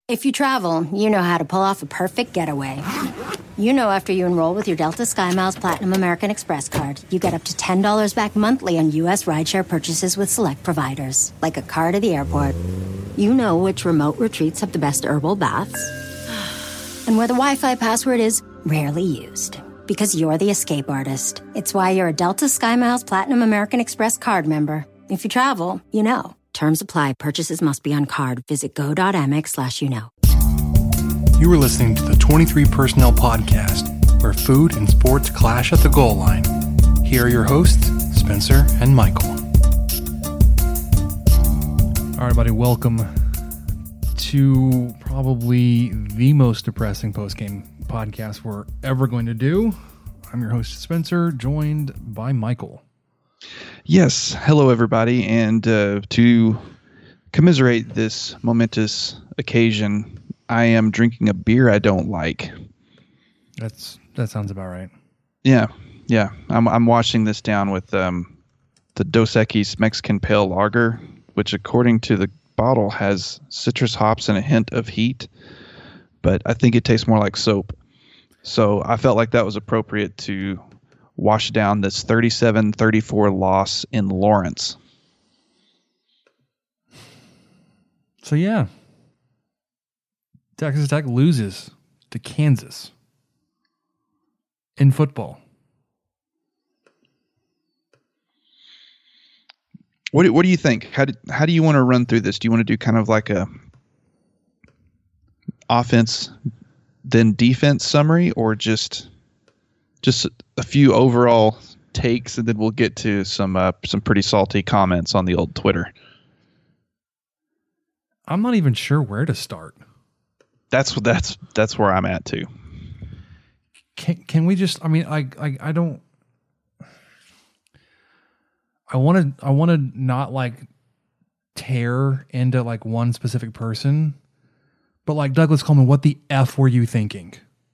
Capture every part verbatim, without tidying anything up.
If you travel, you know how to pull off a perfect getaway. You know after you enroll with your Delta SkyMiles Platinum American Express card, you get up to ten dollars back monthly on U S rideshare purchases with select providers, like a car to the airport. You know which remote retreats have the best herbal baths, and where the Wi-Fi password is rarely used. Because you're the escape artist. It's why you're a Delta SkyMiles Platinum American Express card member. If you travel, you know. Terms apply. Purchases must be on card. Visit go.amex slash you know. You are listening to the twenty-three Personnel Podcast, where food and sports clash at the goal line. Here are your hosts, Spencer and Michael. All right, buddy, welcome to probably the most depressing postgame podcast we're ever going to do. I'm your host, Spencer, joined by Michael. Yes. Hello, everybody. And uh, to commiserate this momentous occasion, I am drinking a beer I don't like. That's that sounds about right. Yeah. Yeah. I'm I'm washing this down with um, the Dos Equis Mexican Pale Lager, which according to the bottle has citrus hops and a hint of heat, but I think it tastes more like soap. So I felt like that was appropriate to wash down this thirty-seven thirty-four loss in Lawrence. So yeah, Texas Tech loses to Kansas in football. What do, what do you think? How do, how do you want to run through this? Do you want to do kind of like a offense then defense summary, or just just a few overall takes, and then we'll get to some uh, some pretty salty comments on the old Twitter? I'm not even sure where to start. That's that's that's where I'm at too. Can can we just? I mean, I I, I don't. I want to. I want to not like tear into like one specific person, but like Douglas Coleman, what the F were you thinking?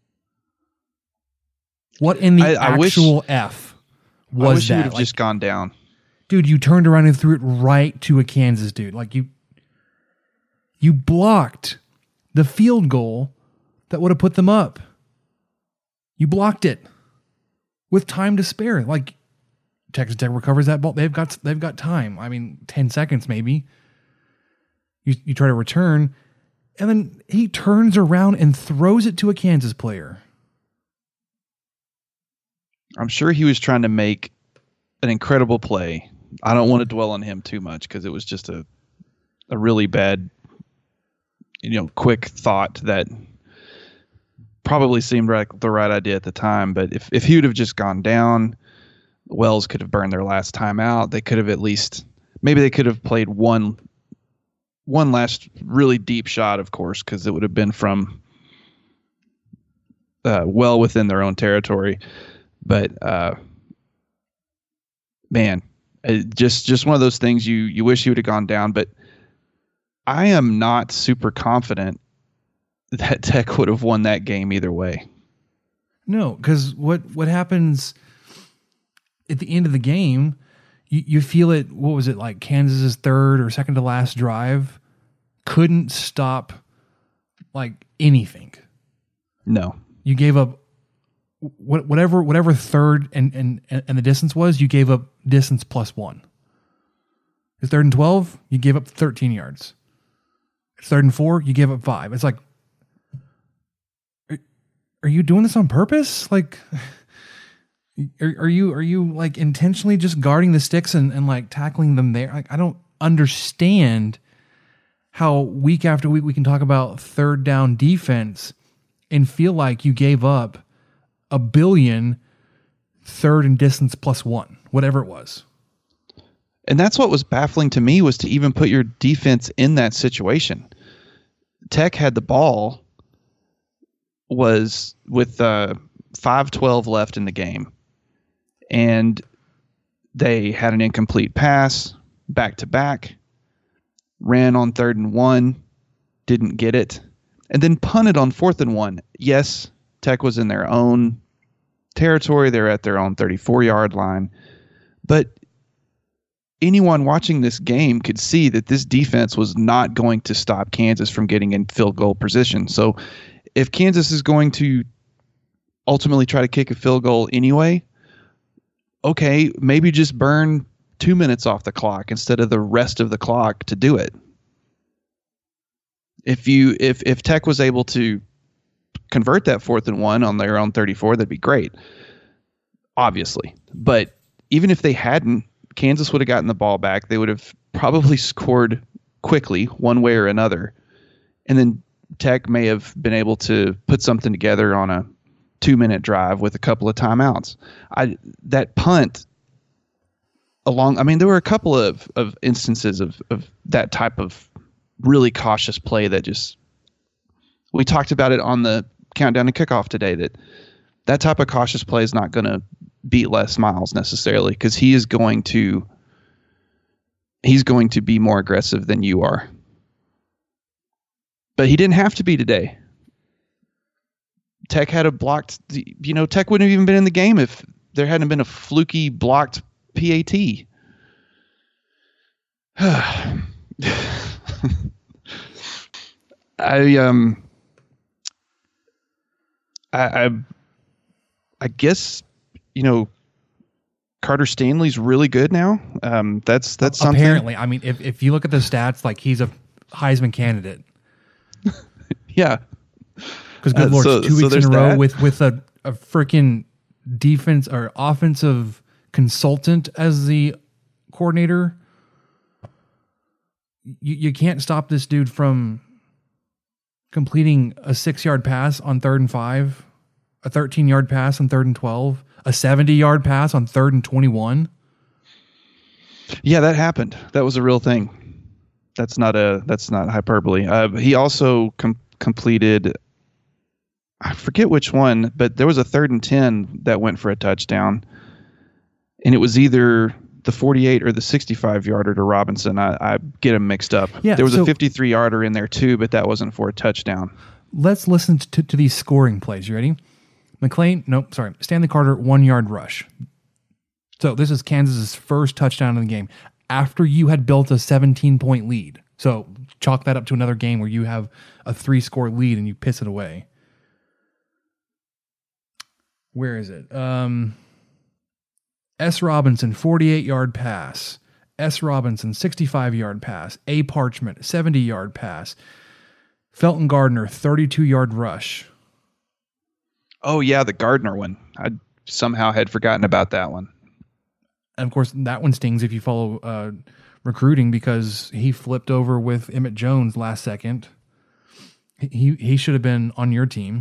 What in the I, I actual wish, F was I wish that? you would have like, just gone down. Dude, you turned around and threw it right to a Kansas dude. Like you, you blocked the field goal that would have put them up. You blocked it with time to spare. Like Texas Tech recovers that ball. They've got they've got time. I mean, ten seconds maybe. You you try to return, and then he turns around and throws it to a Kansas player. I'm sure he was trying to make an incredible play. I don't want to dwell on him too much because it was just a a really bad, you know, quick thought that probably seemed like the right idea at the time. But if, if he would have just gone down, Wells could have burned their last time out. They could have at least, maybe they could have played one one last really deep shot, of course, because it would have been from uh, well within their own territory. But uh, man, it just just one of those things you you wish you would have gone down. But I am not super confident that Tech would have won that game either way. No, because what what happens at the end of the game, you, you feel it. What was it like? Kansas's third or second to last drive couldn't stop like anything. No, you gave up. What, whatever, whatever third and, and, and the distance was, you gave up distance plus one. It's third and twelve, you gave up thirteen yards. It's third and four, you gave up five. It's like, are, are you doing this on purpose? Like, are, are you are you like intentionally just guarding the sticks and, and like tackling them there? Like, I don't understand how week after week we can talk about third down defense and feel like you gave up a billion third and distance plus one, whatever it was. And that's what was baffling to me, was to even put your defense in that situation. Tech had the ball, was with uh, five twelve left in the game, and they had an incomplete pass back to back, ran on third and one, didn't get it, and then punted on fourth and one. Yes, Tech was in their own territory. They're at their own thirty-four yard line, but anyone watching this game could see that this defense was not going to stop Kansas from getting in field goal position. So if Kansas is going to ultimately try to kick a field goal anyway, okay, maybe just burn two minutes off the clock instead of the rest of the clock to do it. If you if if Tech was able to convert that fourth and one on their own thirty-four, that'd be great, obviously. But even if they hadn't, Kansas would have gotten the ball back. They would have probably scored quickly one way or another. And then Tech may have been able to put something together on a two-minute drive with a couple of timeouts. I that punt along, I mean, there were a couple of, of instances of, of that type of really cautious play that just, we talked about it on the countdown to kickoff today, that that type of cautious play is not going to beat Les Miles necessarily, because he is going to he's going to be more aggressive than you are. But he didn't have to be today. Tech had a blocked, you know, Tech wouldn't have even been in the game if there hadn't been a fluky blocked P A T. I um I, I I guess, you know, Carter Stanley's really good now. Um, that's that's something. Apparently, I mean, if if you look at the stats, like he's a Heisman candidate. Yeah, because good uh, lord, so, two so weeks in a row that. with with a a freaking defense or offensive consultant as the coordinator. You you can't stop this dude from completing a six yard pass on third and five, a thirteen yard pass on third and twelve, a seventy yard pass on third and twenty-one. Yeah, that happened. That was a real thing. That's not a that's not hyperbole. Uh, he also com- completed, I forget which one, but there was a third and ten that went for a touchdown, and it was either the forty-eight or the sixty-five yarder to Robinson. I, I get them mixed up. Yeah, there was so, a fifty-three yarder in there too, but that wasn't for a touchdown. Let's listen to, to these scoring plays. You ready? McLean, nope, sorry. Stanley Carter, one yard rush. So this is Kansas's first touchdown in the game after you had built a seventeen point lead. So chalk that up to another game where you have a three score lead and you piss it away. Where is it? Um, S. Robinson, forty-eight yard pass. S. Robinson, sixty-five yard pass. A. Parchment, seventy yard pass. Felton Gardner, thirty-two yard rush. Oh, yeah, the Gardner one. I somehow had forgotten about that one. And, of course, that one stings if you follow uh, recruiting because he flipped over with Emmett Jones last second. He he should have been on your team.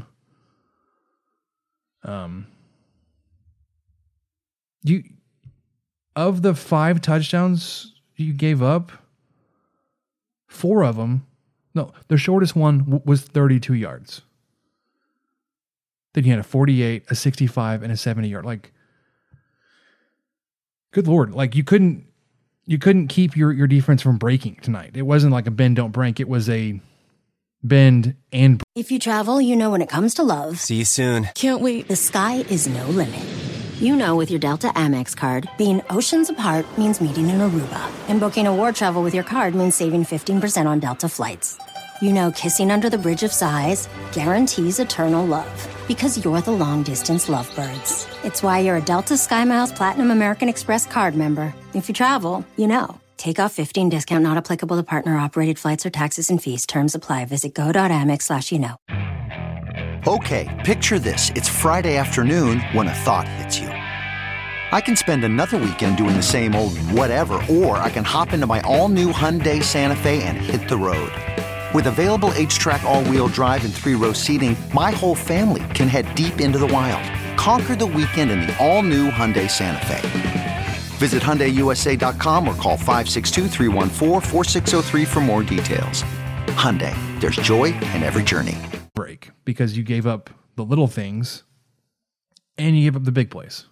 Um, you of the five touchdowns you gave up, four of them, no, the shortest one w- was thirty-two yards. Then you had a forty-eight, a sixty-five, and a seventy yard. Like, good Lord. Like you couldn't, you couldn't keep your, your defense from breaking tonight. It wasn't like a bend, don't break. It was a bend and break. If you travel, you know when it comes to love, See you soon. Can't wait. the sky is no limit. You know with your Delta Amex card, being oceans apart means meeting in Aruba. And booking a war travel with your card means saving fifteen percent on Delta flights. You know kissing under the bridge of sighs guarantees eternal love. Because you're the long-distance lovebirds. It's why you're a Delta SkyMiles Platinum American Express card member. If you travel, you know. Take off fifteen discount not applicable to partner-operated flights or taxes and fees. Terms apply. Visit go.amex slash you know. Okay, picture this. It's Friday afternoon when a thought hits you. I can spend another weekend doing the same old whatever, or I can hop into my all-new Hyundai Santa Fe and hit the road. With available H-Track all-wheel drive and three-row seating, my whole family can head deep into the wild. Conquer the weekend in the all-new Hyundai Santa Fe. Visit Hyundai U S A dot com or call five six two, three one four, four six zero three for more details. Hyundai, there's joy in every journey. break because you gave up the little things and you gave up the big plays.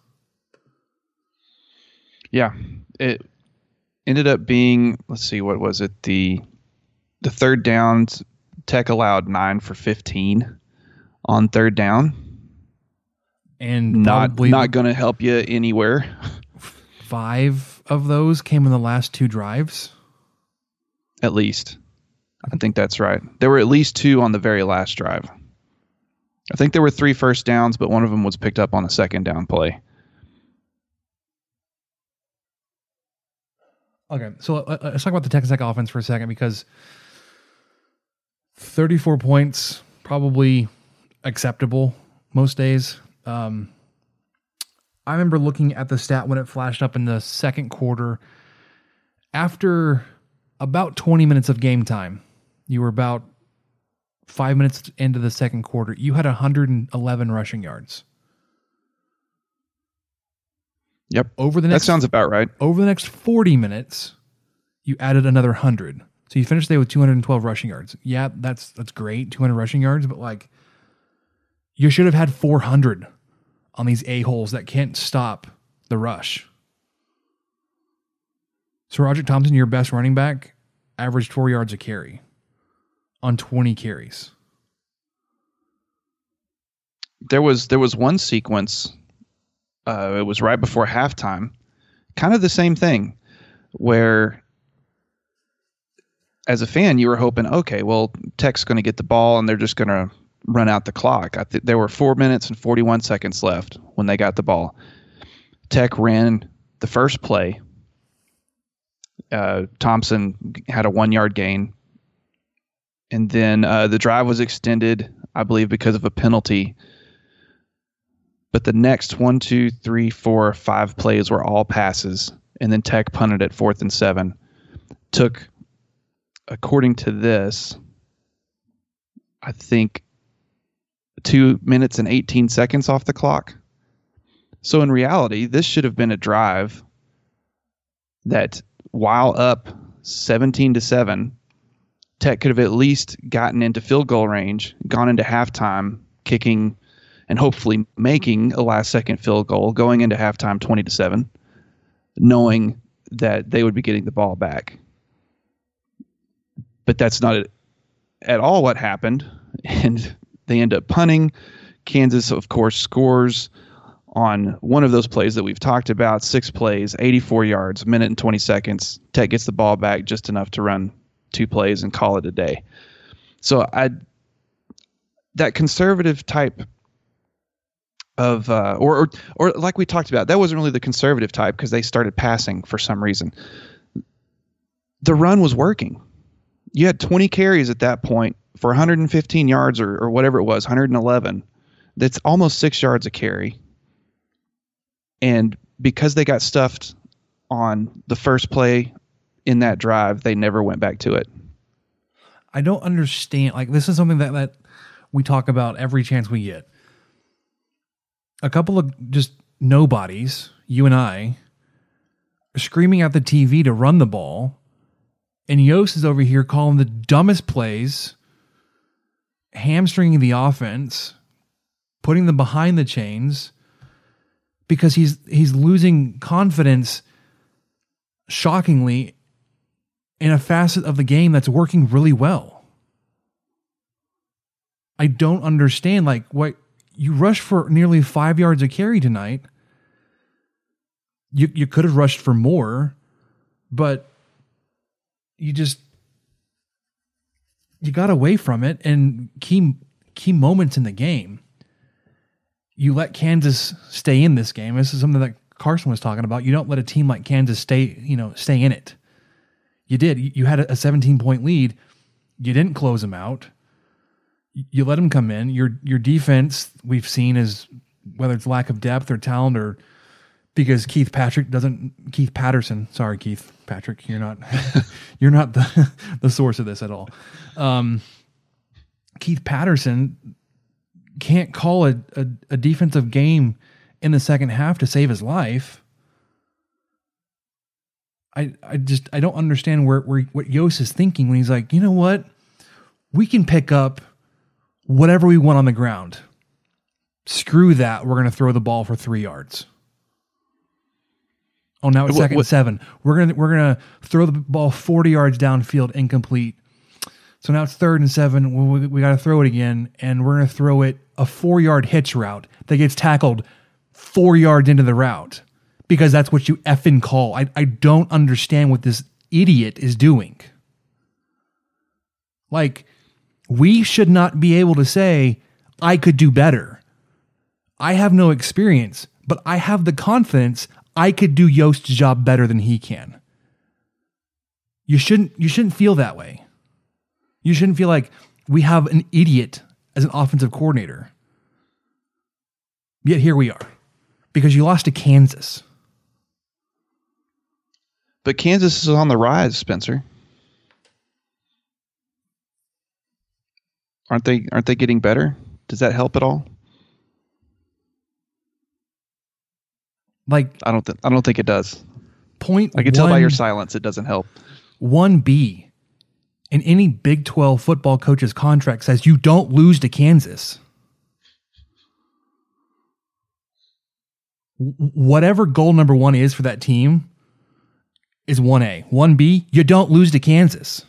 Yeah, it ended up being, let's see, what was it? The the third downs, Tech allowed nine for fifteen on third down. And not not going to help you anywhere. Five of those came in the last two drives. At least. I think that's right. There were at least two on the very last drive. I think there were three first downs, but one of them was picked up on a second down play. Okay, so uh, let's talk about the Texas Tech offense for a second, because thirty-four points, probably acceptable most days. Um, I remember looking at the stat when it flashed up in the second quarter. After about twenty minutes of game time, you were about five minutes into the second quarter, you had one hundred eleven rushing yards. Yep. Over the next, that sounds about right. Over the next forty minutes, you added another one hundred. So you finished the day with two hundred twelve rushing yards. Yeah, that's that's great, two hundred rushing yards, but like, you should have had four hundred on these a-holes that can't stop the rush. So Roderick Thompson, your best running back, averaged four yards a carry on twenty carries. There was there was one sequence. Uh, it was right before halftime, kind of the same thing, where as a fan you were hoping, okay, well, Tech's going to get the ball and they're just going to run out the clock. I th- there were four minutes and forty-one seconds left when they got the ball. Tech ran the first play. Uh, Thompson had a one-yard gain. And then uh, the drive was extended, I believe, because of a penalty. But the next one, two, three, four, five plays were all passes. And then Tech punted at fourth and seven. Took, according to this, I think two minutes and eighteen seconds off the clock. So in reality, this should have been a drive that, while up seventeen to seven, Tech could have at least gotten into field goal range, gone into halftime, kicking and hopefully making a last second field goal, going into halftime twenty to seven, knowing that they would be getting the ball back. But that's not at all what happened. And they end up punting. Kansas, of course, scores on one of those plays that we've talked about. Six plays, eighty-four yards, a minute and twenty seconds. Tech gets the ball back just enough to run two plays and call it a day. So I, that conservative type of, uh, or, or, or like we talked about, that wasn't really the conservative type because they started passing for some reason. The run was working. You had twenty carries at that point for one hundred fifteen yards or, or whatever it was, one hundred eleven. That's almost six yards a carry. And because they got stuffed on the first play in that drive, they never went back to it. I don't understand. Like, this is something that, that we talk about every chance we get. A couple of just nobodies, you and I, are screaming at the T V to run the ball, and Yost is over here calling the dumbest plays, hamstringing the offense, putting them behind the chains, because he's he's losing confidence, shockingly, in a facet of the game that's working really well. I don't understand, like, what you rushed for nearly five yards a carry tonight. You you could have rushed for more, but you just you got away from it. And key key moments in the game, you let Kansas stay in this game. This is something that Carson was talking about. You don't let a team like Kansas stay, you know, stay in it. You did. You had a seventeen point lead. You didn't close them out. You let them come in. Your your defense, we've seen, is, whether it's lack of depth or talent, or because Keith Patrick doesn't Keith Patterson. Sorry, Keith Patrick, you're not you're not the the source of this at all. Um, Keith Patterson can't call a, a, a defensive game in the second half to save his life. I I just I don't understand where, where what Yost is thinking when he's like, you know what, we can pick up whatever we want on the ground. Screw that. We're going to throw the ball for three yards. Oh, now it's what, second what, and seven. We're gonna we're gonna throw the ball forty yards downfield, incomplete. So now it's third and seven. We, we got to throw it again, and we're gonna throw it a four yard hitch route that gets tackled four yards into the route because that's what you effing call. I, I don't understand what this idiot is doing. Like, we should not be able to say, I could do better. I have no experience, but I have the confidence I could do Yost's job better than he can. You shouldn't, you shouldn't feel that way. You shouldn't feel like we have an idiot as an offensive coordinator. Yet here we are. Because you lost to Kansas. But Kansas is on the rise, Spencer. Aren't they aren't they getting better? Does that help at all? Like I don't th- I don't think it does. Point I can tell by one- your silence it doesn't help. one B in any Big twelve football coach's contract says you don't lose to Kansas. W- whatever goal number one is for that team is one A. one B, you don't lose to Kansas.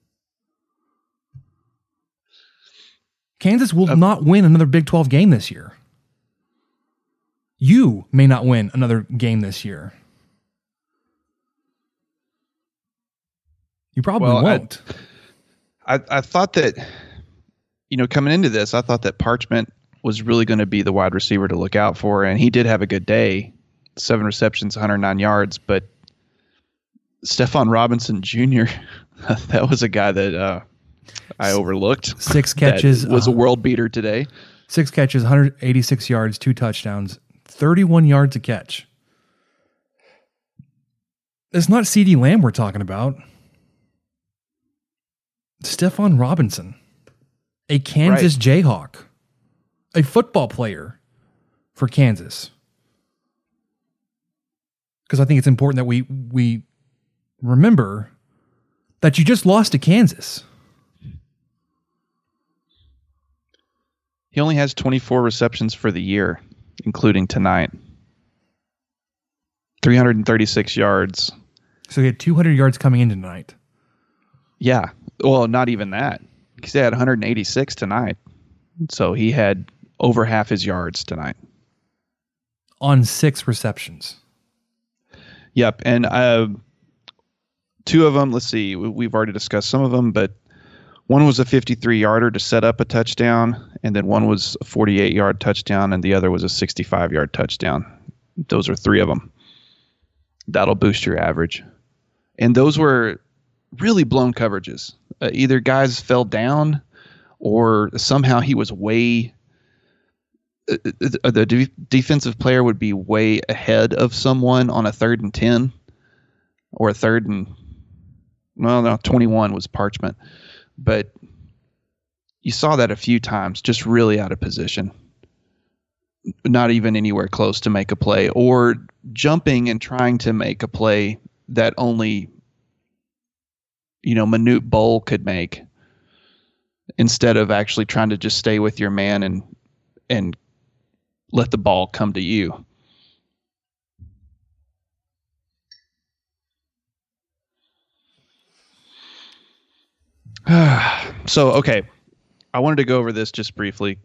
Kansas will Uh, not win another Big twelve game this year. You may not win another game this year. You probably Well, I- won't. I, I thought that, you know, coming into this, I thought that Parchment was really going to be the wide receiver to look out for, and he did have a good day, seven receptions, one hundred nine yards. But Stephon Robinson Junior, that was a guy that uh, I overlooked. Six That catches, was a uh, world beater today. Six catches, one hundred eighty-six yards, two touchdowns, thirty-one yards a catch. It's not CeeDee Lamb we're talking about. Stephon Robinson, a Kansas Right. Jayhawk, a football player for Kansas. Because I think it's important that we we remember that you just lost to Kansas. He only has twenty-four receptions for the year, including tonight. three hundred thirty-six yards. So he had two hundred yards coming in tonight. Yeah. Well, not even that. Because he had one hundred eighty-six tonight. So he had over half his yards tonight. On six receptions. Yep. And uh, two of them, let's see, we- we've already discussed some of them, but one was a fifty-three yarder to set up a touchdown, and then one was a forty-eight yard touchdown, and the other was a sixty-five yard touchdown. Those are three of them. That'll boost your average. And those were really blown coverages. Uh, either guys fell down or somehow he was way uh, uh, the de- defensive player would be way ahead of someone on a third and ten or a third and well no twenty-one was Parchment, but you saw that a few times, just really out of position, not even anywhere close to make a play, or jumping and trying to make a play that only you know, Manute Bowl could make, instead of actually trying to just stay with your man and and let the ball come to you. So, okay, I wanted to go over this just briefly.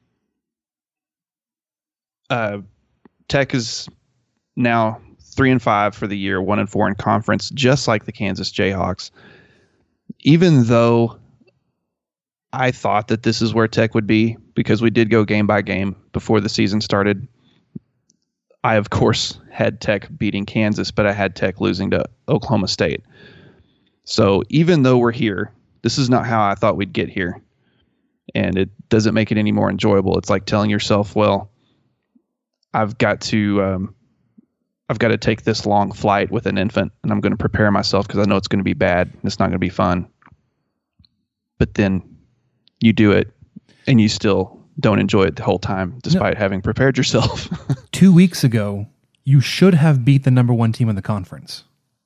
Uh, Tech is now three and five for the year, one and four in conference, just like the Kansas Jayhawks. Even though I thought that this is where Tech would be, because we did go game by game before the season started. I, of course, had Tech beating Kansas, but I had Tech losing to Oklahoma State. So even though we're here, this is not how I thought we'd get here. And it doesn't make it any more enjoyable. It's like telling yourself, well, I've got to um, I've got to take this long flight with an infant, and I'm going to prepare myself because I know it's going to be bad and it's not going to be fun. But then you do it, and you still don't enjoy it the whole time, despite no. having prepared yourself. Two weeks ago, you should have beat the number one team in the conference.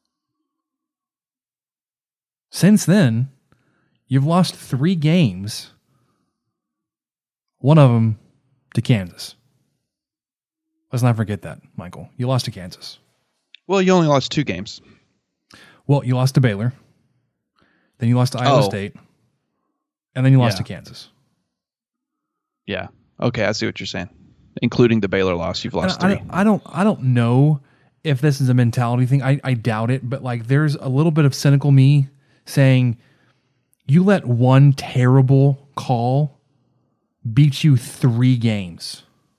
Since then, you've lost three games. One of them to Kansas. Let's not forget that, Michael. You lost to Kansas. Well, you only lost two games. Well, you lost to Baylor. Then you lost to Iowa oh. State. And then you lost yeah. to Kansas. Yeah. Okay, I see what you're saying. Including the Baylor loss, you've lost I three. don't, I don't I don't know if this is a mentality thing. I, I doubt it, but like there's a little bit of cynical me saying you let one terrible call beat you three games.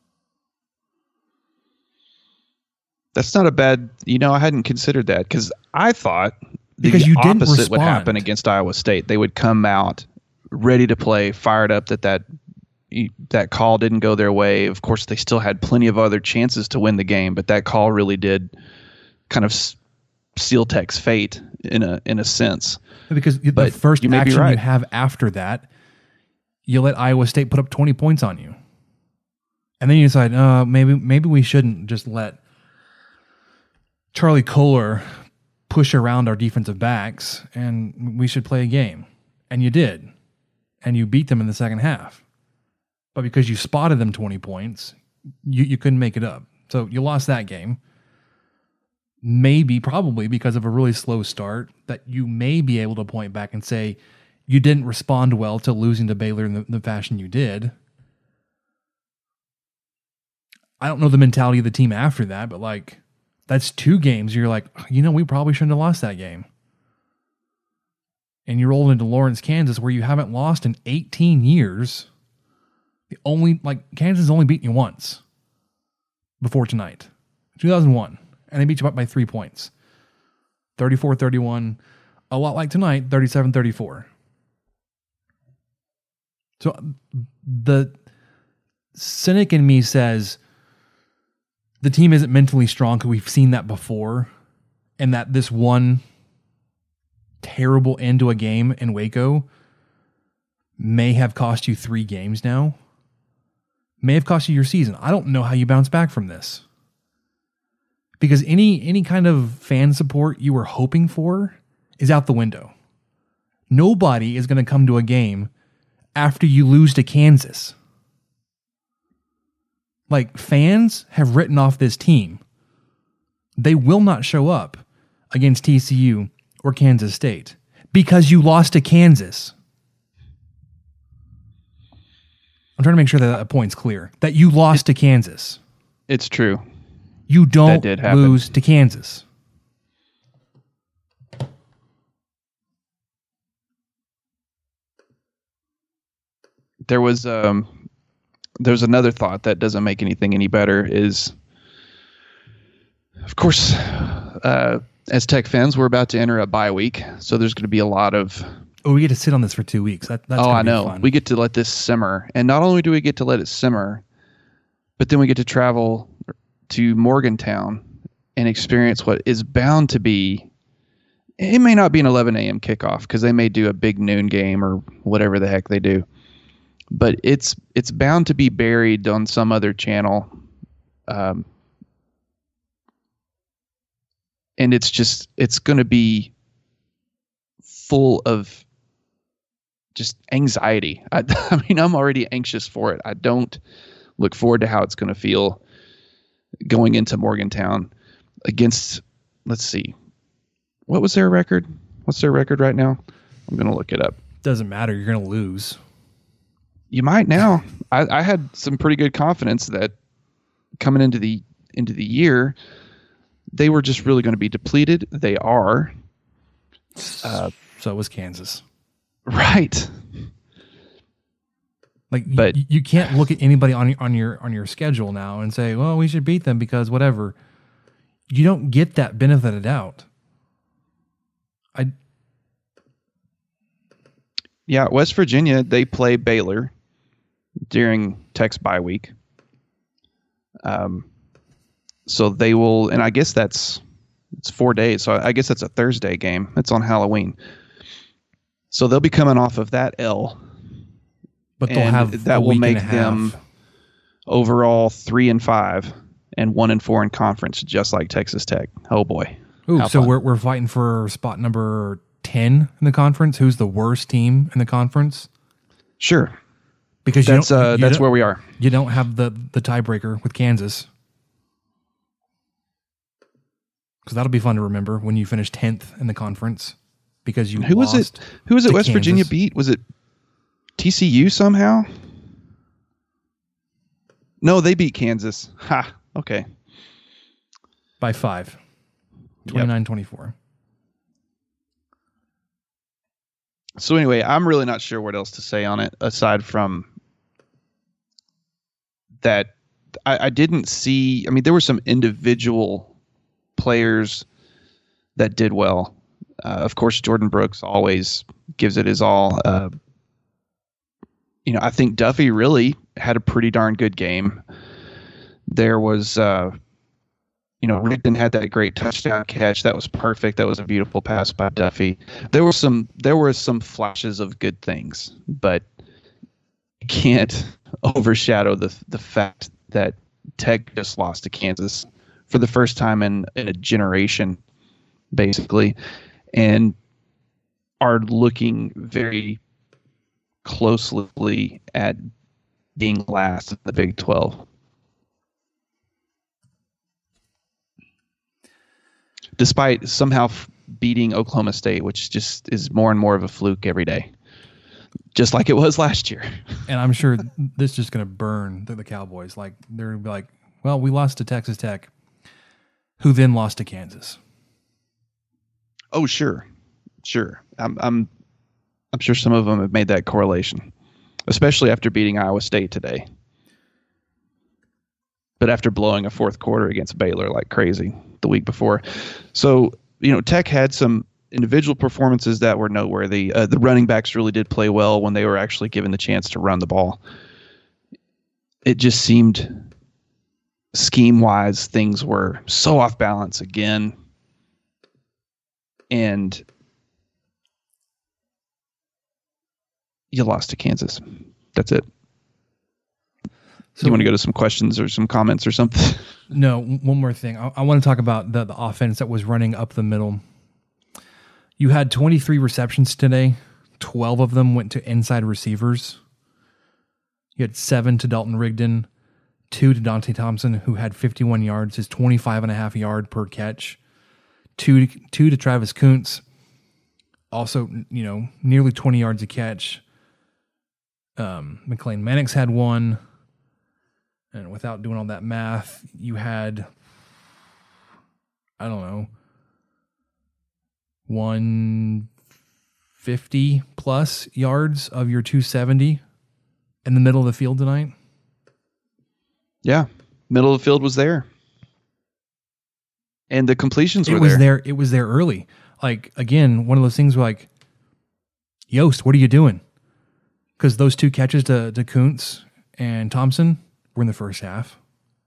That's not a bad, you know, I hadn't considered that because I thought the because you didn't opposite respond. would happen against Iowa State. They would come out ready to play, fired up that that that call didn't go their way. Of course, they still had plenty of other chances to win the game, but that call really did kind of seal Tech's fate in a in a sense. Because the But first you may be action right. you have after that, you let Iowa State put up twenty points on you. And then you decide, uh, maybe maybe we shouldn't just let Charlie Kohler push around our defensive backs and we should play a game. And you did. And you beat them in the second half. But because you spotted them twenty points, you, you couldn't make it up. So you lost that game. Maybe, probably because of a really slow start that you may be able to point back and say you didn't respond well to losing to Baylor in the, the fashion you did. I don't know the mentality of the team after that, but like that's two games. You're like, you know, we probably shouldn't have lost that game. And you roll into Lawrence, Kansas, where you haven't lost in eighteen years. The only, like, Kansas has only beaten you once before tonight, two thousand one. And they beat you up by three points. thirty-four thirty-one. A lot like tonight, thirty-seven thirty-four. So the cynic in me says the team isn't mentally strong because we've seen that before. And that this one terrible end to a game in Waco may have cost you three games now. May have cost you your season. I don't know how you bounce back from this. Because any any kind of fan support you were hoping for is out the window. Nobody is going to come to a game after you lose to Kansas. Like, fans have written off this team. They will not show up against T C U or Kansas State because you lost to Kansas. I'm trying to make sure that that point's clear. That you lost to Kansas. It's true. You don't did happen. lose to Kansas. There was um, there's another thought that doesn't make anything any better is, of course, uh, as Tech fans, we're about to enter a bye week, so there's going to be a lot of. Oh, we get to sit on this for two weeks. That, that's oh, gonna I be know. fun. We get to let this simmer, and not only do we get to let it simmer, but then we get to travel to Morgantown and experience what is bound to be. It may not be an eleven a.m. kickoff because they may do a big noon game or whatever the heck they do. But it's it's bound to be buried on some other channel, um, and it's just it's going to be full of just anxiety. I, I mean, I'm already anxious for it. I don't look forward to how it's going to feel going into Morgantown against. Let's see, what was their record? What's their record right now? I'm going to look it up. Doesn't matter. You're going to lose. You might now. I, I had some pretty good confidence that coming into the into the year, they were just really going to be depleted. They are. Uh, so was Kansas. Right. Like, but, you, you can't look at anybody on your, on your on your schedule now and say, well, we should beat them because whatever. You don't get that benefit of doubt. I. Yeah, West Virginia, they play Baylor during Tech's bye week. Um, so they will, and I guess that's it's four days. So I guess that's a Thursday game. It's on Halloween. So they'll be coming off of that L. But they'll and have that a will week make and a them half. overall three and five and one and four in conference, just like Texas Tech. Oh boy! Ooh, How so fun. we're we're fighting for spot number ten in the conference. Who's the worst team in the conference? Sure, Because you that's don't, uh, you that's don't- where we are. You don't have the the tiebreaker with Kansas. Because that'll be fun to remember when you finish tenth in the conference. Because you Who was lost it? Who was it? to West Virginia Kansas. beat? Was it T C U somehow? No, they beat Kansas. Ha. Okay. by five. twenty-nine twenty-four. So anyway, I'm really not sure what else to say on it aside from that. I, I didn't see. I mean, there were some individual players that did well. Uh, of course, Jordan Brooks always gives it his all. Uh, you know, I think Duffy really had a pretty darn good game. There was, uh, you know, Rigdon had that great touchdown catch. That was perfect. That was a beautiful pass by Duffy. There were some, there were some flashes of good things, but you can't overshadow the the fact that Tech just lost to Kansas for the first time in, in a generation, basically, and are looking very closely at being last in the Big twelve. Despite somehow f- beating Oklahoma State, which just is more and more of a fluke every day, just like it was last year. And I'm sure this is just going to burn the, the Cowboys. Like, they're going to be like, well, we lost to Texas Tech, who then lost to Kansas. Oh, sure. Sure. I'm, I'm, I'm sure some of them have made that correlation, especially after beating Iowa State today. But after blowing a fourth quarter against Baylor like crazy the week before. So, you know, Tech had some individual performances that were noteworthy. Uh, the running backs really did play well when they were actually given the chance to run the ball. It just seemed scheme-wise things were so off balance again. And you lost to Kansas. That's it. So, do you want to go to some questions or some comments or something? No, one more thing. I, I want to talk about the, the offense that was running up the middle. You had twenty-three receptions today. twelve of them went to inside receivers. You had seven to Dalton Rigdon, two to Dante Thompson, who had fifty-one yards, his twenty-five and a half yard per catch. Two, two to Travis Kuntz, also, you know, nearly twenty yards a catch. Um, McLean Mannix had one. And without doing all that math, you had, I don't know, one fifty plus yards of your two seventy in the middle of the field tonight. Yeah. Middle of the field was there. And the completions were it was there. there. It was there early. Like, again, one of those things where like, Yost, what are you doing? Because those two catches to, to Kuntz and Thompson were in the first half.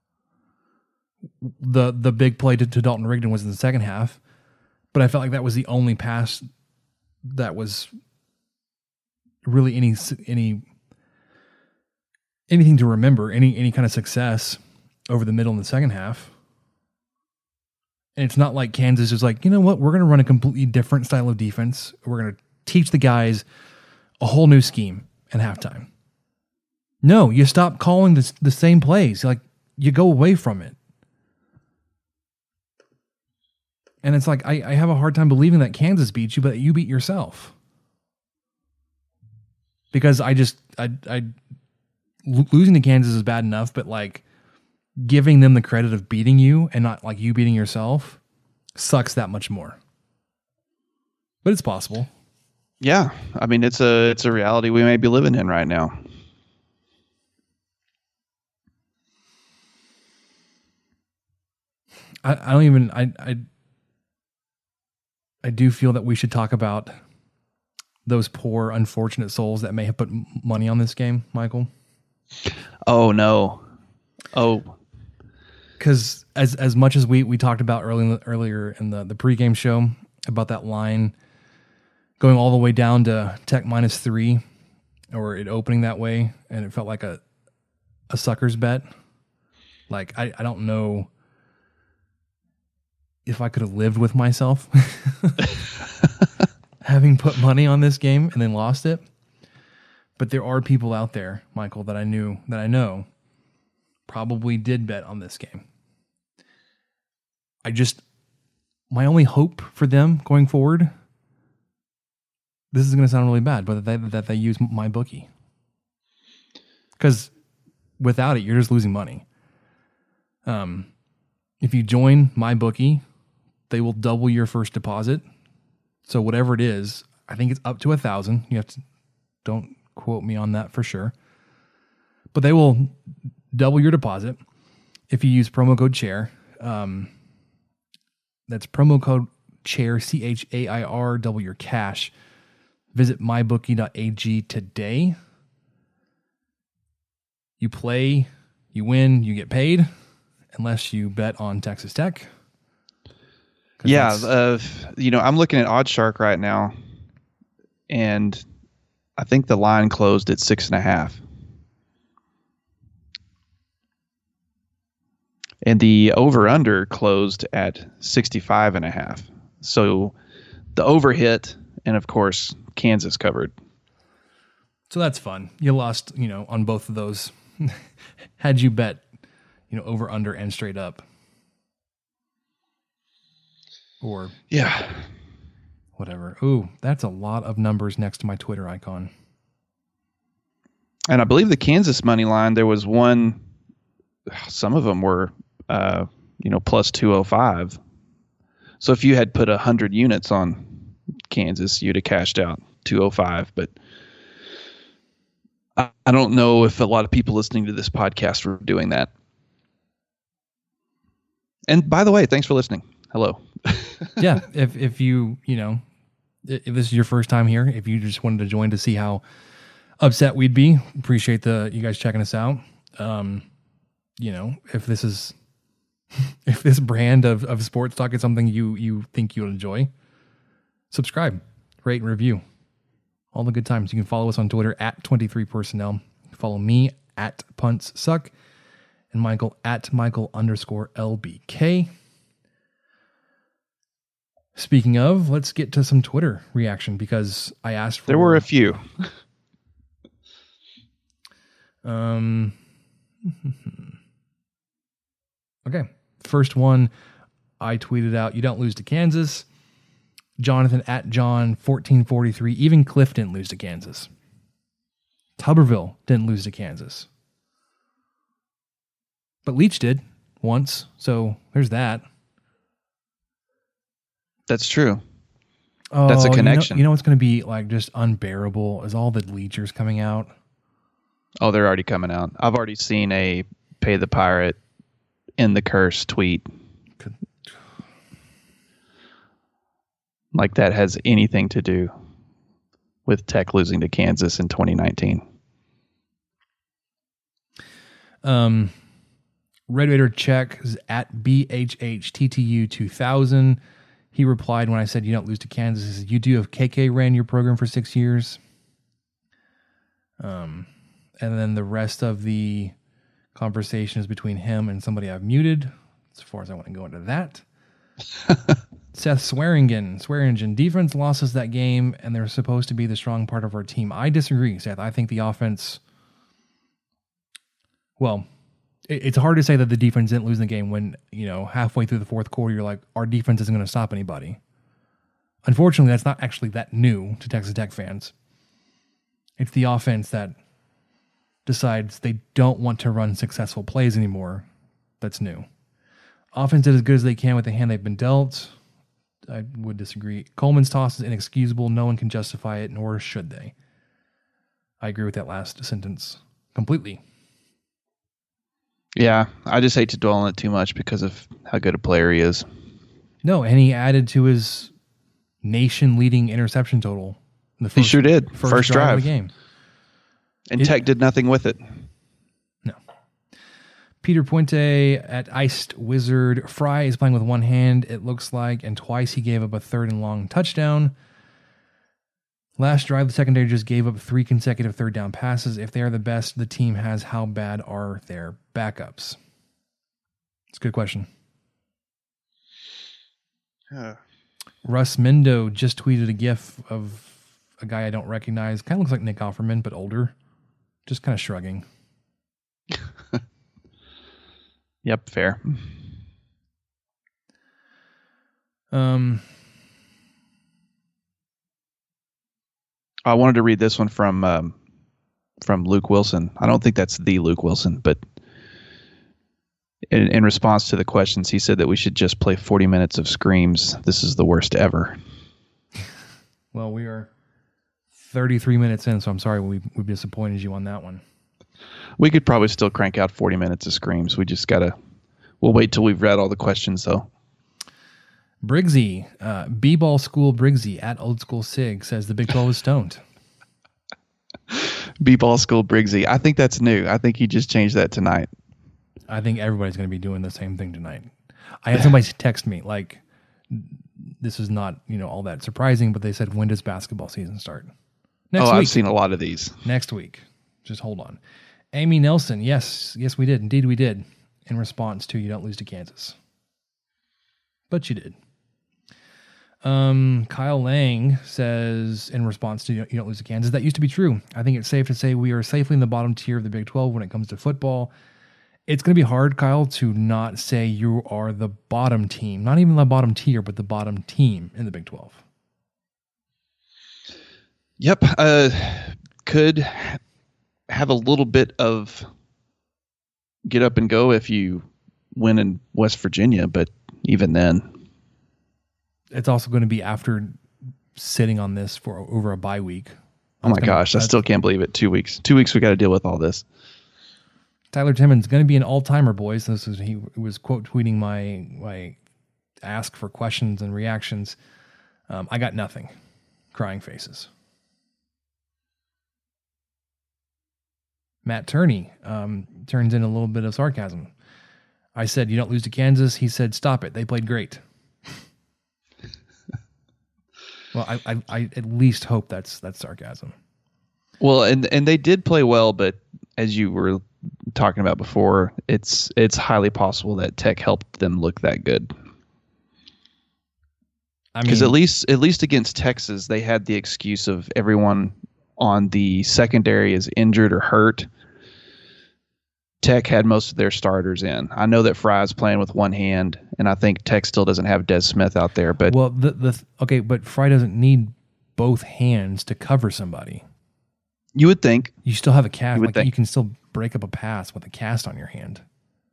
The the big play to, to Dalton Rigdon was in the second half. But I felt like that was the only pass that was really any any anything to remember, any any kind of success over the middle in the second half. And it's not like Kansas is like, you know what, we're going to run a completely different style of defense. We're going to teach the guys a whole new scheme at halftime. No, you stop calling the, the same plays. Like, you go away from it. And it's like, I, I have a hard time believing that Kansas beat you, but you beat yourself. Because I just, I, I, losing to Kansas is bad enough, but like, giving them the credit of beating you and not like you beating yourself sucks that much more. But it's possible. Yeah. I mean, it's a, it's a reality we may be living in right now. I, I don't even, I, I, I do feel that we should talk about those poor, unfortunate souls that may have put money on this game, Michael. Oh, no. Oh, because as as much as we, we talked about early in the, earlier in the, the pregame show about that line going all the way down to Tech minus three, or it opening that way, and it felt like a a sucker's bet. Like, I, I don't know if I could have lived with myself having put money on this game and then lost it. But there are people out there, Michael, that I knew, that I know probably did bet on this game. I just, my only hope for them going forward, this is going to sound really bad, but that they, that they use MyBookie. Because without it, you're just losing money. Um, If you join MyBookie, they will double your first deposit. So whatever it is, I think it's up to a thousand. You have to, don't quote me on that for sure. But they will double your deposit if you use promo code CHAIR. Um, that's promo code CHAIR, C H A I R, double your cash. Visit my bookie dot a g today. You play, you win, you get paid, unless you bet on Texas Tech. Yeah, uh, you know, I'm looking at OddsShark right now, and I think the line closed at six and a half. And the over-under closed at sixty-five and a half. So the over hit, and of course, Kansas covered. So that's fun. You lost, you know, on both of those. Had you bet, you know, over, under, and straight up. Or yeah, whatever. Ooh, that's a lot of numbers next to my Twitter icon. And I believe the Kansas money line, there was one, some of them were, uh, you know, plus two oh five. So if you had put one hundred units on Kansas, you'd have cashed out two oh five. But I, I don't know if a lot of people listening to this podcast were doing that. And by the way, thanks for listening. Hello. Yeah, if if you, you know, if this is your first time here, if you just wanted to join to see how upset we'd be, appreciate the you guys checking us out. Um, you know, if this is if this brand of, of sports talk is something you you think you'll enjoy, subscribe, rate, and review. All the good times. You can follow us on Twitter at twenty-three personnel. Follow me at punts suck, and Michael at Michael underscore L B K. Speaking of, let's get to some Twitter reaction because I asked for... There were a few. um. Okay. First one, I tweeted out, you don't lose to Kansas. Jonathan at John fourteen forty-three. Even Cliff didn't lose to Kansas. Tuberville didn't lose to Kansas. But Leach did once, so there's that. That's true. Oh, That's a connection. You know, you know what's going to be like just unbearable is all the Leechers coming out. Oh, they're already coming out. I've already seen a Pay the Pirate in the curse tweet. Like that has anything to do with Tech losing to Kansas in twenty nineteen. Um, Red Raider Check is at B H H T T U two thousand. He replied when I said you don't lose to Kansas. He said, you do have K K ran your program for six years. Um, and then the rest of the conversation is between him and somebody I've muted. As far as I want to go into that. Seth Swearingen. Swearingen. Defense lost us that game, and they're supposed to be the strong part of our team. I disagree, Seth. I think the offense... Well... It's hard to say that the defense didn't lose the game when, you know, halfway through the fourth quarter, you're like, our defense isn't going to stop anybody. Unfortunately, that's not actually that new to Texas Tech fans. It's the offense that decides they don't want to run successful plays anymore. That's new. Offense did as good as they can with the hand they've been dealt. I would disagree. Coleman's toss is inexcusable. No one can justify it, nor should they. I agree with that last sentence completely. Yeah, I just hate to dwell on it too much because of how good a player he is. No, and he added to his nation-leading interception total. In the first, he sure did. First, first drive, drive. of the game. And it, Tech did nothing with it. No. Peter Puente at Iced Wizard. Fry is playing with one hand, it looks like, and twice he gave up a third and long touchdown. Last drive, the secondary just gave up three consecutive third down passes. If they are the best the team has, how bad are their backups? It's a good question. Huh. Russ Mendo just tweeted a gif of a guy I don't recognize. Kind of looks like Nick Offerman, but older. Just kind of shrugging. Yep, fair. Um... I wanted to read this one from um, from Luke Wilson. I don't think that's the Luke Wilson, but in, in response to the questions, he said that we should just play forty minutes of screams. This is the worst ever. Well, we are thirty-three minutes in, so I'm sorry we we disappointed you on that one. We could probably still crank out forty minutes of screams. We just gotta. We'll wait till we've read all the questions, though. Briggsy, uh, B-Ball School Briggsy at Old School Sig says the Big twelve is stoned. B-Ball School Briggsy. I think that's new. I think he just changed that tonight. I think everybody's going to be doing the same thing tonight. I had somebody text me, like, this is not, you know, all that surprising, but they said, when does basketball season start? Next oh, week. I've seen a lot of these. Next week. Just hold on. Amy Nelson, yes, yes, we did. Indeed, we did. In response to you don't lose to Kansas. But you did. Um, Kyle Lang says, in response to you don't lose to Kansas, that used to be true. I think it's safe to say we are safely in the bottom tier of the Big twelve when it comes to football. It's going to be hard, Kyle, to not say you are the bottom team. Not even the bottom tier, but the bottom team in the Big twelve. Yep. Uh, could have a little bit of get up and go if you win in West Virginia, but even then. It's also going to be after sitting on this for over a bye week. Oh my gosh, I still can't believe it. Two weeks. Two weeks we got to deal with all this. Tyler Timmons going to be an all-timer, boys. This is he was quote tweeting my my ask for questions and reactions. Um, I got nothing. Crying faces. Matt Turney um, turns in a little bit of sarcasm. I said, you don't lose to Kansas. He said, stop it. They played great. Well, I, I I at least hope that's that's sarcasm. Well, and and they did play well, but as you were talking about before, it's it's highly possible that Tech helped them look that good. I mean, because at least at least against Texas, they had the excuse of everyone on the secondary is injured or hurt. Tech had most of their starters in. I know that Fry's playing with one hand, and I think Tech still doesn't have Des Smith out there. But well, the the okay, but Fry doesn't need both hands to cover somebody. You would think you still have a cast. You, like think. you can still break up a pass with a cast on your hand.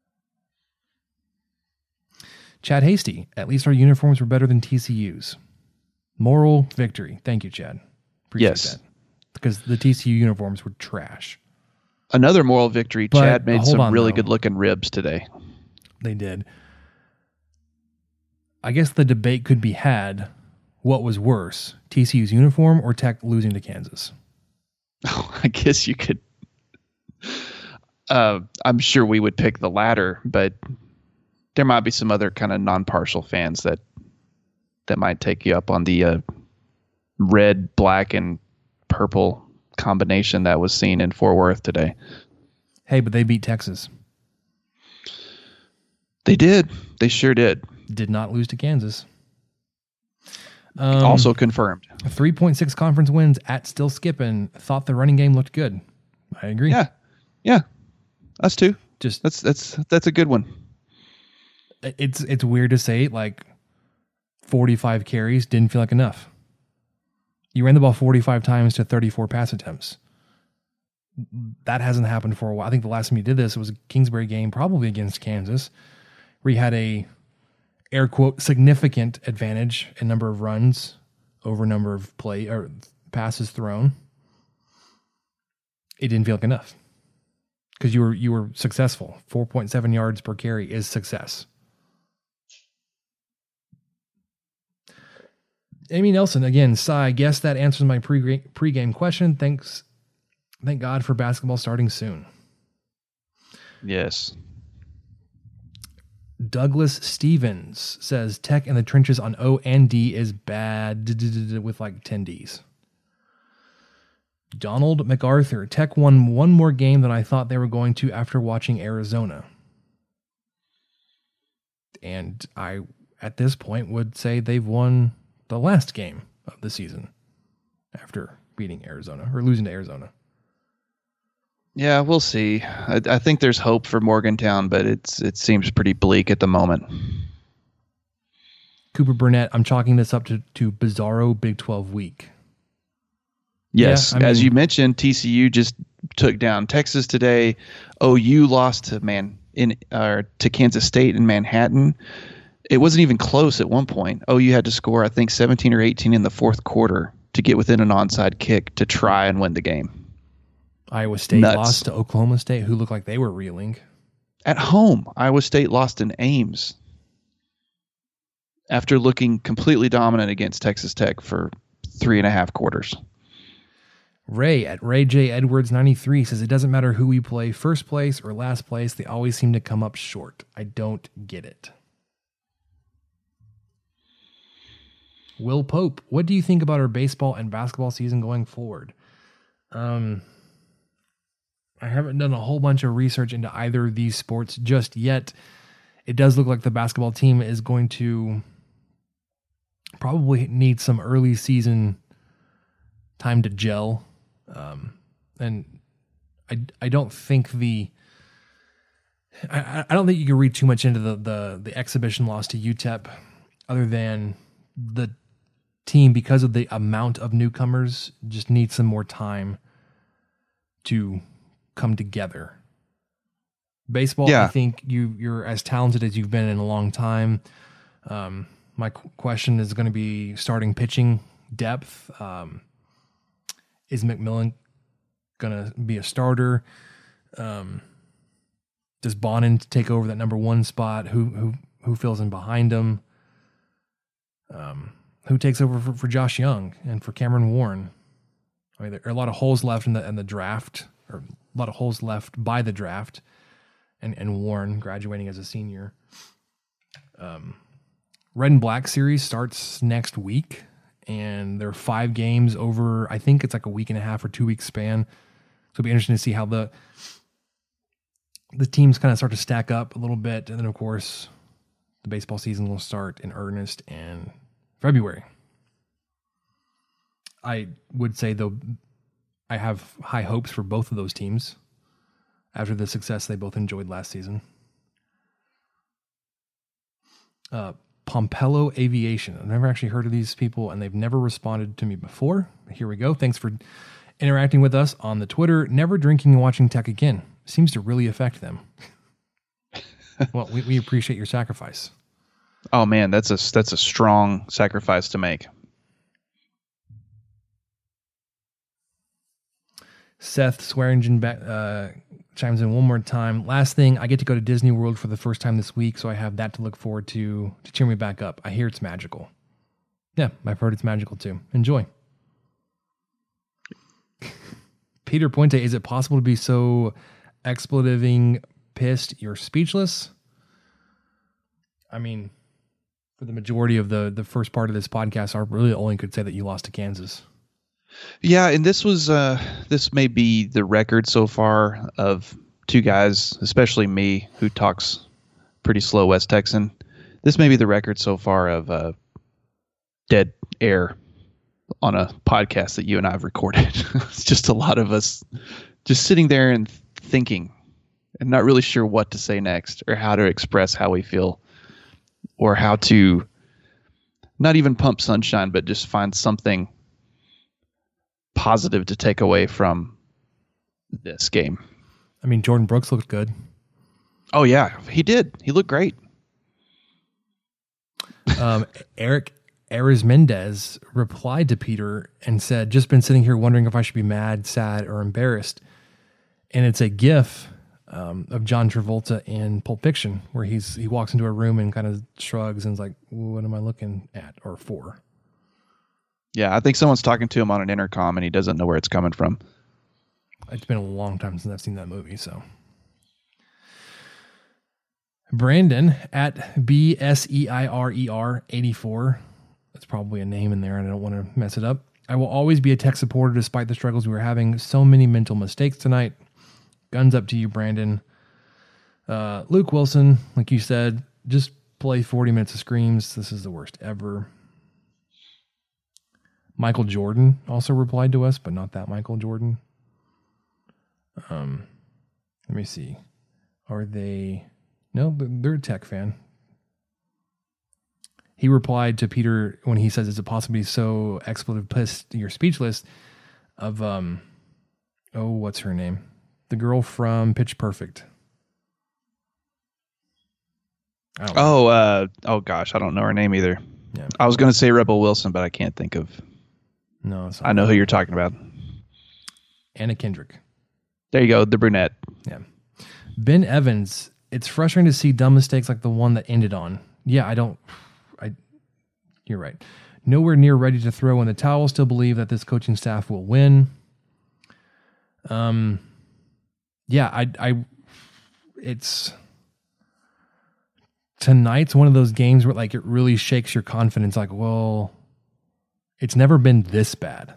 Chad Hasty, at least our uniforms were better than T C U's. Moral victory. Thank you, Chad. Appreciate yes, that. Because the T C U uniforms were trash. Another moral victory. But, Chad made some on, really though. good-looking ribs today. They did. I guess the debate could be had, what was worse, T C U's uniform or Tech losing to Kansas? Oh, I guess you could. Uh, I'm sure we would pick the latter, but there might be some other kind of non-partial fans that that might take you up on the uh, red, black, and purple combination that was seen in Fort Worth today. Hey, but they beat Texas. They did. They sure did. Did not lose to Kansas. Um, also confirmed. three point six conference wins at Still Skipping. Thought the running game looked good. I agree. Yeah. Yeah. Us too. Just that's that's that's a good one. It's it's weird to say, like forty-five carries didn't feel like enough. You ran the ball forty-five times to thirty-four pass attempts. That hasn't happened for a while. I think the last time you did this, it was a Kingsbury game, probably against Kansas, where you had a air quote significant advantage in number of runs over number of play or passes thrown. It didn't feel like enough because you were you were successful. four point seven yards per carry is success. Amy Nelson, again, Cy, I guess that answers my pre pre-game question. Thanks. Thank God for basketball starting soon. Yes. Douglas Stevens says Tech in the trenches on O and D is bad with like ten Ds. Donald MacArthur, Tech won one more game than I thought they were going to after watching Arizona. And I, at this point, would say they've won the last game of the season after beating Arizona or losing to Arizona. Yeah, we'll see. I, I think there's hope for Morgantown, but it's it seems pretty bleak at the moment. Cooper Burnett, I'm chalking this up to, to bizarro Big twelve week. Yes, yeah, I mean, as you mentioned, T C U just took down Texas today. O U lost to, man, in uh, to Kansas State in Manhattan. It wasn't even close at one point. Oh, you had to score, I think, seventeen or eighteen in the fourth quarter to get within an onside kick to try and win the game. Iowa State Nuts. lost to Oklahoma State, who looked like they were reeling. At home, Iowa State lost in Ames after looking completely dominant against Texas Tech for three and a half quarters. Ray at Ray J Edwards ninety-three says it doesn't matter who we play, first place or last place, they always seem to come up short. I don't get it. Will Pope, what do you think about our baseball and basketball season going forward? Um, I haven't done a whole bunch of research into either of these sports just yet. It does look like the basketball team is going to probably need some early season time to gel. Um, and I, I don't think the, I, I don't think you can read too much into the, the, the exhibition loss to U T E P other than the team, because of the amount of newcomers, just needs some more time to come together. Baseball, yeah. I think you, you're as talented as you've been in a long time. Um, my qu- question is going to be starting pitching depth. Um, is McMillan going to be a starter? Um, does Bonin take over that number one spot? Who who who fills in behind him? Um, who takes over for, for Josh Young and for Cameron Warren? I mean, there are a lot of holes left in the in the draft, or a lot of holes left by the draft, and and Warren graduating as a senior. Um, Red and Black series starts next week, and there are five games over, I think it's like a week and a half or two week span. So it'll be interesting to see how the the teams kind of start to stack up a little bit, and then of course the baseball season will start in earnest in February. I would say, though, I have high hopes for both of those teams after the success they both enjoyed last season. Uh, Pompello Aviation. I've never actually heard of these people, and they've never responded to me before. Here we go. Thanks for interacting with us on the Twitter. Never drinking and watching tech again. Seems to really affect them. Well, we, we appreciate your sacrifice. Oh man, that's a that's a strong sacrifice to make. Seth Swearingen back, uh, chimes in one more time. Last thing, I get to go to Disney World for the first time this week, so I have that to look forward to to cheer me back up. I hear it's magical. Yeah, I've heard it's magical too. Enjoy. Peter Puente, is it possible to be so expletiving pissed you're speechless? I mean, for the majority of the the first part of this podcast, I really only could say that you lost to Kansas. Yeah, and this was uh, this may be the record so far of two guys, especially me, who talks pretty slow West Texan. This may be the record so far of uh, dead air on a podcast that you and I have recorded. It's just a lot of us just sitting there and thinking and not really sure what to say next or how to express how we feel or how to not even pump sunshine, but just find something positive to take away from this game. I mean, Jordan Brooks looked good. Oh yeah, he did. He looked great. Um, Eric Arizmendez replied to Peter and said, just been sitting here wondering if I should be mad, sad, or embarrassed. And it's a gif um, of John Travolta in Pulp Fiction, where he's he walks into a room and kind of shrugs and is like, what am I looking at or for? Yeah, I think someone's talking to him on an intercom and he doesn't know where it's coming from. It's been a long time since I've seen that movie, so. Brandon at B S E I R E R eighty-four. That's probably a name in there, and I don't want to mess it up. I will always be a tech supporter despite the struggles we were having. So many mental mistakes tonight. Guns up to you, Brandon. Uh, Luke Wilson, like you said, just play forty minutes of screams. This is the worst ever. Michael Jordan also replied to us, but not that Michael Jordan. Um, let me see. Are they... No, they're a tech fan. He replied to Peter when he says, is it possible to be so expletive pissed you're speechless? Of, um, oh, what's her name? The girl from Pitch Perfect. I don't know. Oh, uh, oh gosh, I don't know her name either. Yeah. I was going to say Rebel Wilson, but I can't think of. No, it's not I know who you're talking about. Anna Kendrick. There you go, the brunette. Yeah. Ben Evans, it's frustrating to see dumb mistakes like the one that ended on. Yeah, I don't I you're right. Nowhere near ready to throw in the towel, still believe that this coaching staff will win. Um yeah, I I it's tonight's one of those games where like it really shakes your confidence like, well, it's never been this bad.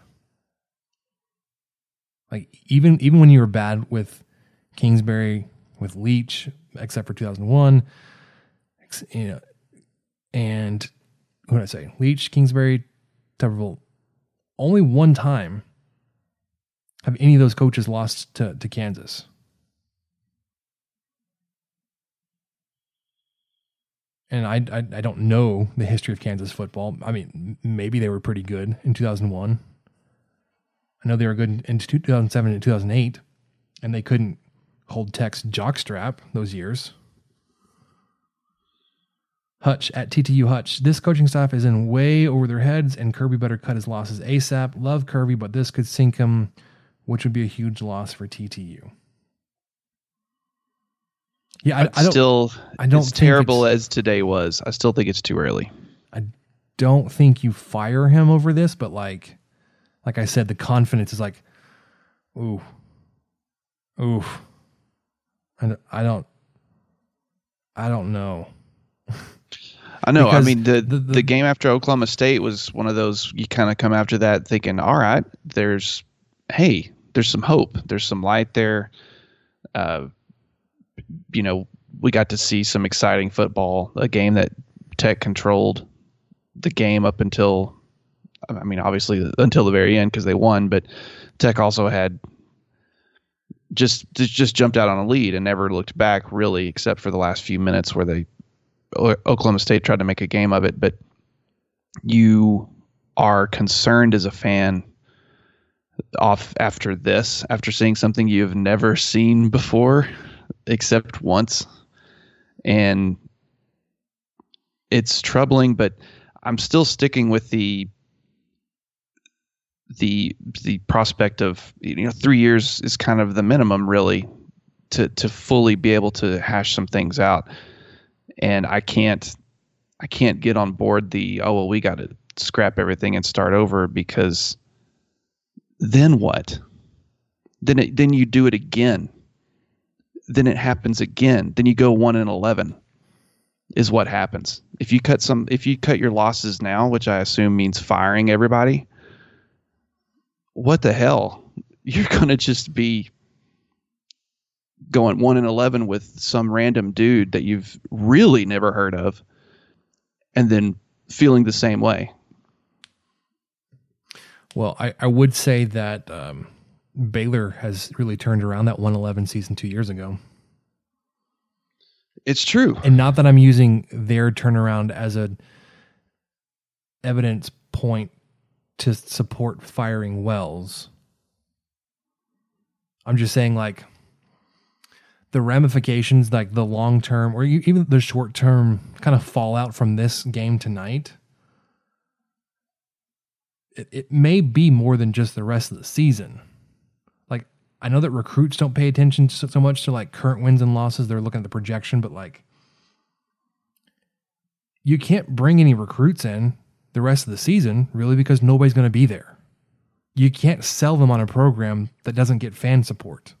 Like even even when you were bad with Kingsbury, with Leach, except for two thousand one, you know, and what did I say? Leach, Kingsbury, Tuberville. Only one time have any of those coaches lost to, to Kansas. And I, I I don't know the history of Kansas football. I mean, maybe they were pretty good in two thousand one. I know they were good in two thousand seven and two thousand eight, and they couldn't hold Tech's jockstrap those years. Hutch at T T U Hutch. This coaching staff is in way over their heads, and Kirby better cut his losses ASAP. Love Kirby, but this could sink him, which would be a huge loss for T T U. Yeah, I, I don't. Still, I don't. As terrible as today was, I still think it's too early. I don't think you fire him over this, but like. Like I said, the confidence is like, ooh, ooh. I, I don't, I don't know. I know. Because I mean, the, the, the, the the game after Oklahoma State was one of those, you kind of come after that thinking, all right, there's, hey, there's some hope. There's some light there. Uh, you know, we got to see some exciting football, a game that Tech controlled the game up until, I mean, obviously until the very end because they won, but Tech also had just just jumped out on a lead and never looked back really, except for the last few minutes where they Oklahoma State tried to make a game of it. But you are concerned as a fan off after this, after seeing something you've never seen before, except once, and it's troubling. But I'm still sticking with the. the the prospect of, you know, three years is kind of the minimum really to to fully be able to hash some things out. And I can't I can't get on board the, oh well, we got to scrap everything and start over, because then what? Then it, then you do it again. Then it happens again. Then you go one and eleven is what happens. If you cut some if you cut your losses now, which I assume means firing everybody, what the hell? You're going to just be going one and eleven with some random dude that you've really never heard of, and then feeling the same way. Well, I, I would say that um, Baylor has really turned around that one eleven season two years ago. It's true. And not that I'm using their turnaround as a evidence point to support firing Wells. I'm just saying, like, the ramifications, like the long-term or even the short-term kind of fallout from this game tonight, it, it may be more than just the rest of the season. Like, I know that recruits don't pay attention so, so much to like current wins and losses. They're looking at the projection, but like, you can't bring any recruits in the rest of the season, really, because nobody's going to be there. You can't sell them on a program that doesn't get fan support.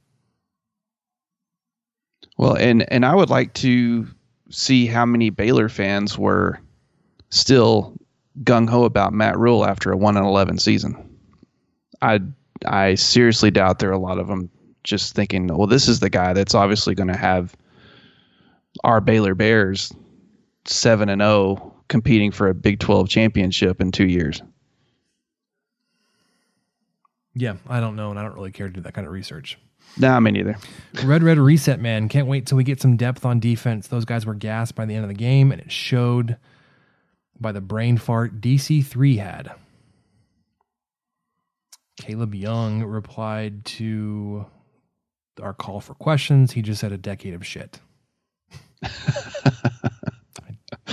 Well, and, and I would like to see how many Baylor fans were still gung-ho about Matt Rule after a one and eleven season. I, I seriously doubt there are a lot of them just thinking, well, this is the guy that's obviously going to have our Baylor Bears seven and oh competing for a Big twelve championship in two years. Yeah, I don't know, and I don't really care to do that kind of research. Nah, me neither. Red Red Reset Man, can't wait till we get some depth on defense. Those guys were gassed by the end of the game, and it showed by the brain fart D C three had. Caleb Young replied to our call for questions. He just said a decade of shit.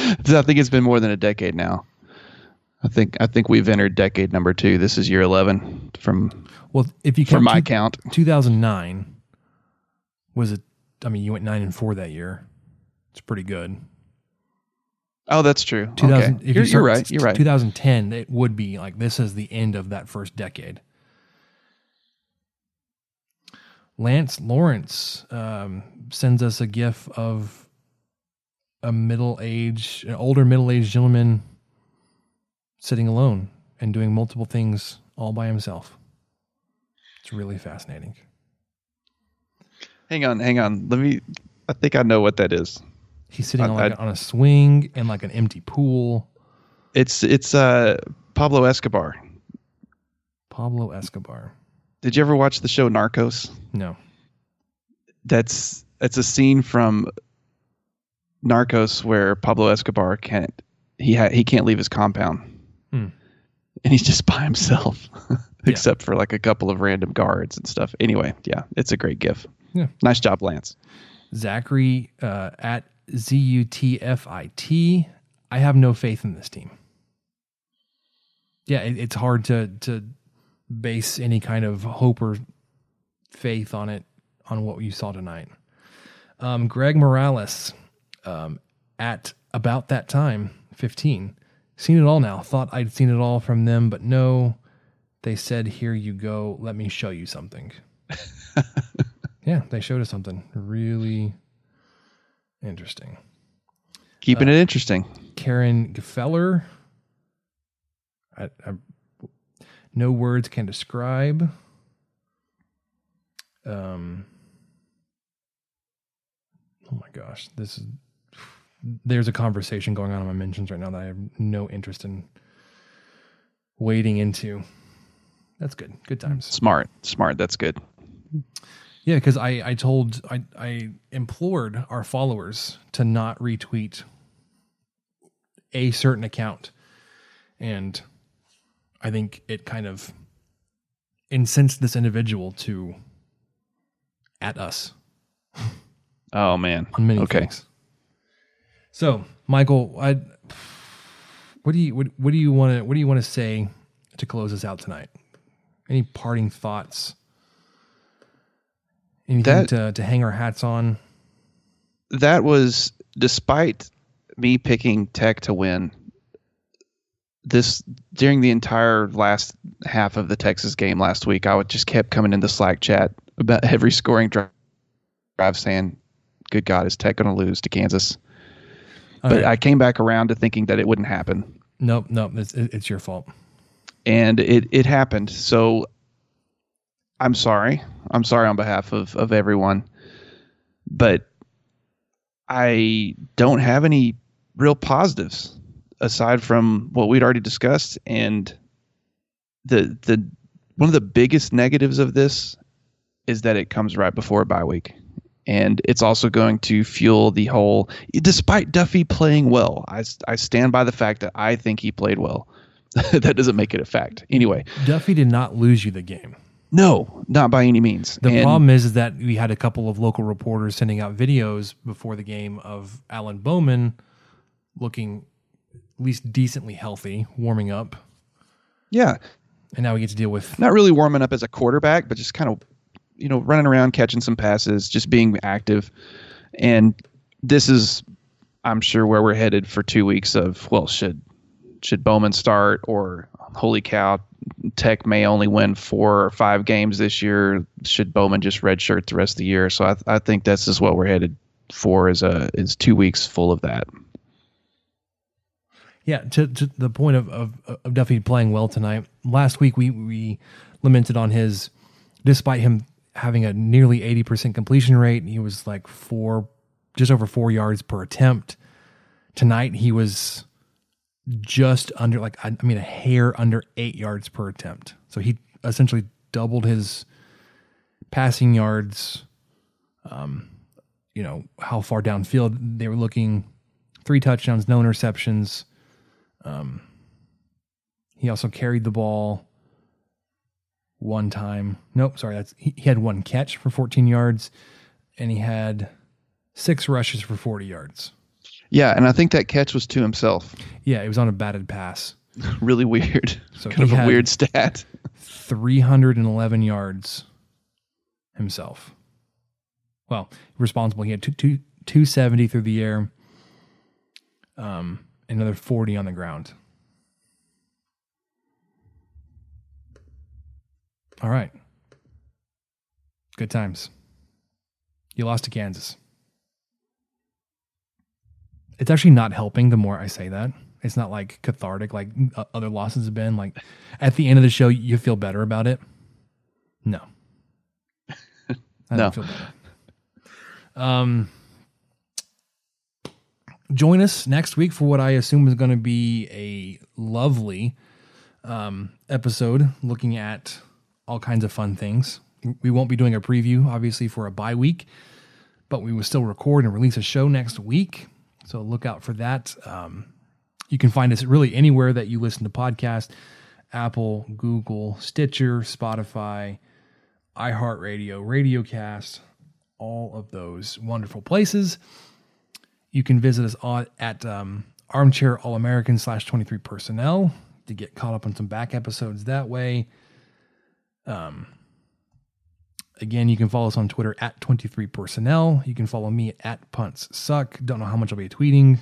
I think it's been more than a decade now. I think I think we've entered decade number two. This is year eleven from well, if you from count my two, count. two thousand nine was it? I mean, you went nine and four that year. It's pretty good. Oh, that's true. two thousand, Okay. if You're, you you're start right. You're right. twenty ten, it would be like this is the end of that first decade. Lance Lawrence um, sends us a gif of a middle-aged, an older middle-aged gentleman sitting alone and doing multiple things all by himself. It's really fascinating. Hang on, hang on. Let me. I think I know what that is. He's sitting I, on, like, I, on a swing in like an empty pool. It's it's uh, Pablo Escobar. Pablo Escobar. Did you ever watch the show Narcos? No. That's that's a scene from Narcos where Pablo Escobar can't he ha, he can't leave his compound, hmm. and he's just by himself, Yeah. except for like a couple of random guards and stuff. Anyway, yeah, it's a great gif. Yeah. Nice job, Lance. Zachary uh, at Z U T F I T. I have no faith in this team. Yeah, it, it's hard to to base any kind of hope or faith on it, on what you saw tonight. Um, Greg Morales um, at about that time, fifteen. Seen it all now. Thought I'd seen it all from them, but no. They said, here you go. Let me show you something. Yeah, they showed us something really interesting. Keeping uh, it interesting. Karen Gefeller. I, I, no words can describe. Um. Oh my gosh, this is. There's a conversation going on in my mentions right now that I have no interest in wading into. That's good. Good times. Smart, smart. That's good. Yeah, because I, I told, I, I implored our followers to not retweet a certain account. And I think it kind of incensed this individual to at us. Oh, man. On many okay. things. So, Michael, I, what do you what, what do you want to what do you want to say to close us out tonight? Any parting thoughts? Anything That, to, to hang our hats on? That was, despite me picking Tech to win, this during the entire last half of the Texas game last week, I would just kept coming in the Slack chat about every scoring drive, drive saying, good God, is Tech going to lose to Kansas? All but right. I came back around to thinking that it wouldn't happen. Nope, nope, it's, it's your fault. And it, it happened. So I'm sorry. I'm sorry on behalf of, of everyone. But I don't have any real positives aside from what we'd already discussed. And the the one of the biggest negatives of this is that it comes right before a bye week. And it's also going to fuel the whole, despite Duffy playing well, I, I stand by the fact that I think he played well. That doesn't make it a fact. Anyway. Duffy did not lose you the game. No, not by any means. The and problem is, is that we had a couple of local reporters sending out videos before the game of Alan Bowman looking at least decently healthy, warming up. Yeah. And now we get to deal with... Not really warming up as a quarterback, but just kind of, you know, running around, catching some passes, just being active. And this is, I'm sure, where we're headed for two weeks of, well, should should Bowman start, or holy cow, Tech may only win four or five games this year. Should Bowman just redshirt the rest of the year? So I, I think this is what we're headed for, is a is two weeks full of that. Yeah, to, to the point of, of, of Duffy playing well tonight. Last week we, we lamented on his, despite him having a nearly eighty percent completion rate, he was like four, just over four yards per attempt. Tonight he was just under, like, I mean, a hair under eight yards per attempt. So he essentially doubled his passing yards. Um, you know, how far downfield they were looking. Three touchdowns, no interceptions. Um, he also carried the ball one time. Nope, sorry. That's he, he had one catch for fourteen yards, and he had six rushes for forty yards. Yeah, and I think that catch was to himself. Yeah, it was on a batted pass. Really weird. So kind of a had weird stat. three hundred eleven yards himself. Well, responsible. He had two, two, two seventy through the air, um, another forty on the ground. All right. Good times. You lost to Kansas. It's actually not helping the more I say that. It's not like cathartic like other losses have been. Like at the end of the show, you feel better about it. No. I no. don't feel better. Um, join us next week for what I assume is going to be a lovely um, episode looking at all kinds of fun things. We won't be doing a preview, obviously, for a bye week, but we will still record and release a show next week. So look out for that. Um, you can find us really anywhere that you listen to podcasts: Apple, Google, Stitcher, Spotify, iHeartRadio, RadioCast, all of those wonderful places. You can visit us on, at um, Armchair All-American slash twenty-three Personnel to get caught up on some back episodes that way. Um, again, you can follow us on Twitter at twenty-three Personnel. You can follow me at Punts Suck. Don't know how much I'll be tweeting.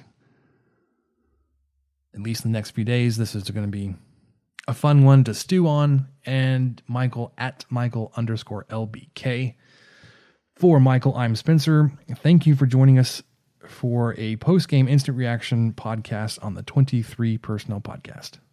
At least in the next few days. This is going to be a fun one to stew on. And Michael at Michael underscore L B K. For Michael, I'm Spencer. Thank you for joining us for a post-game instant reaction podcast on the twenty-three Personnel Podcast.